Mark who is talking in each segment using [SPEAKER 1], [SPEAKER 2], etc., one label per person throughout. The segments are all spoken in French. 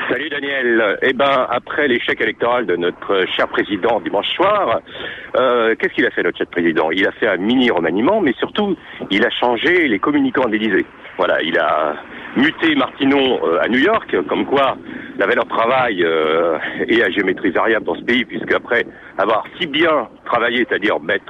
[SPEAKER 1] Salut Daniel. Eh ben, après l'échec électoral de notre cher président dimanche soir, qu'est-ce qu'il a fait notre cher président? Il a fait un mini remaniement, mais surtout, il a changé les communicants d'Élysée. Voilà, il a muté Martinon à New York, comme quoi la valeur travail est à géométrie variable dans ce pays, puisque après avoir si bien travaillé, c'est-à-dire mettre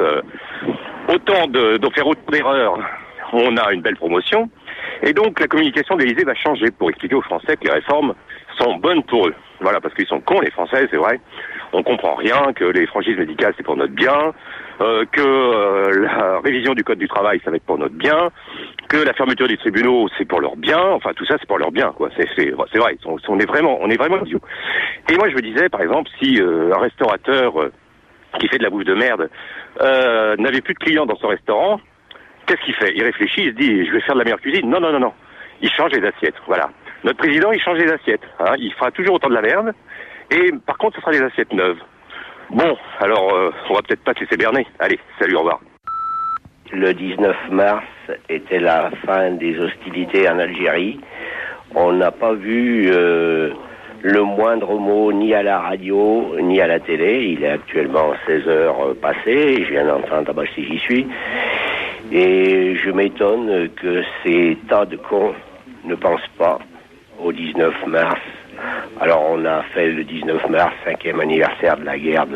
[SPEAKER 1] faire autant d'erreurs, on a une belle promotion. Et donc la communication d'Élysée va changer pour expliquer aux Français que les réformes sont bonnes pour eux. Voilà, parce qu'ils sont cons les Français, c'est vrai. On comprend rien, que les franchises médicales c'est pour notre bien, que la révision du code du travail ça va être pour notre bien, que la fermeture des tribunaux c'est pour leur bien. Enfin tout ça c'est pour leur bien, quoi. C'est vrai. On est vraiment idiots. Et moi je me disais par exemple si un restaurateur qui fait de la bouffe de merde n'avait plus de clients dans son restaurant. Qu'est-ce qu'il fait? Il réfléchit, il se dit, je vais faire de la meilleure cuisine. Non. Il change les assiettes, voilà. Notre président, il change les assiettes. Hein. Il fera toujours autant de la merde. Et par contre, ce sera des assiettes neuves. Bon, alors, on va peut-être pas se laisser berner. Allez, salut, au revoir.
[SPEAKER 2] Le 19 mars était la fin des hostilités en Algérie. On n'a pas vu le moindre mot ni à la radio, ni à la télé. Il est actuellement 16h passé. Je viens d'entendre, bah, si j'y suis. Et je m'étonne que ces tas de cons ne pensent pas au 19 mars. Alors on a fait le 19 mars, 5e anniversaire de la guerre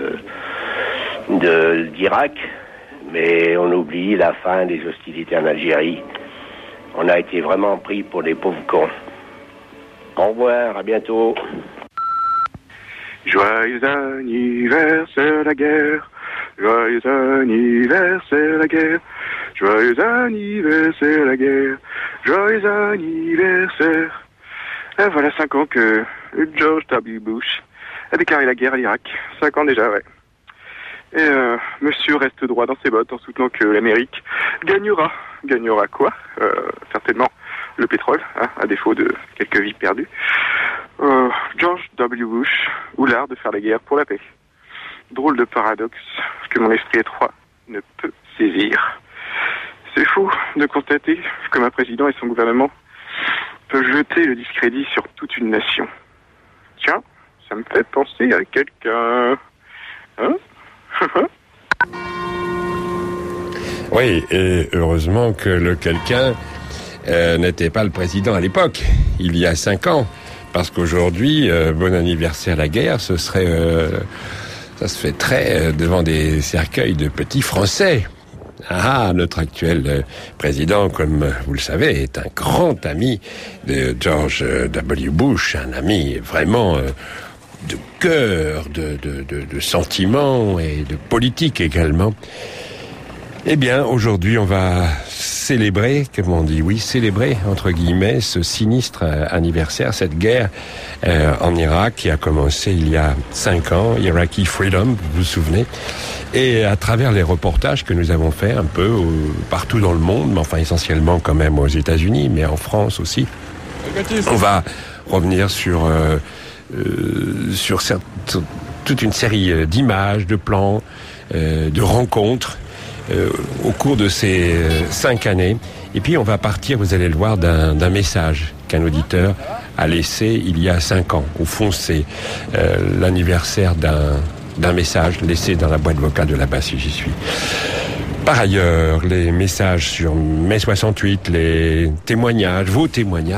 [SPEAKER 2] d'Irak, mais on oublie la fin des hostilités en Algérie. On a été vraiment pris pour des pauvres cons. Au revoir, à bientôt.
[SPEAKER 3] Joyeux anniversaire la guerre, joyeux anniversaire la guerre. Joyeux anniversaire la guerre, joyeux anniversaire. Et voilà 5 ans que George W. Bush a déclaré la guerre à l'Irak. 5 ans déjà, ouais. Et monsieur reste droit dans ses bottes en soutenant que l'Amérique gagnera. Gagnera quoi? Certainement le pétrole, hein, à défaut de quelques vies perdues. George W. Bush, ou l'art de faire la guerre pour la paix. Drôle de paradoxe que mon esprit étroit ne peut saisir. C'est fou de constater que un président et son gouvernement peuvent jeter le discrédit sur toute une nation. Tiens, ça me fait penser à quelqu'un. Hein?
[SPEAKER 4] Oui, et heureusement que le quelqu'un n'était pas le président à l'époque, il y a 5 ans. Parce qu'aujourd'hui, bon anniversaire la guerre, ce serait... ça se fêterait devant des cercueils de petits Français. Ah, notre actuel président, comme vous le savez, est un grand ami de George W. Bush, un ami vraiment de cœur, de sentiments et de politique également. Eh bien, aujourd'hui, on va célébrer, comme on dit, célébrer, entre guillemets, ce sinistre anniversaire, cette guerre en Irak qui a commencé il y a 5 ans, Iraqi Freedom, vous vous souvenez. Et à travers les reportages que nous avons faits un peu partout dans le monde, mais enfin essentiellement quand même aux États-Unis, mais en France aussi, on va revenir sur toute une série d'images, de plans, de rencontres, au cours de ces 5 années. Et puis on va partir, vous allez le voir, d'un message qu'un auditeur a laissé il y a 5 ans. Au fond, c'est l'anniversaire d'un message laissé dans la boîte vocale de là-bas, si j'y suis. Par ailleurs, les messages sur mai 68, les témoignages, vos témoignages,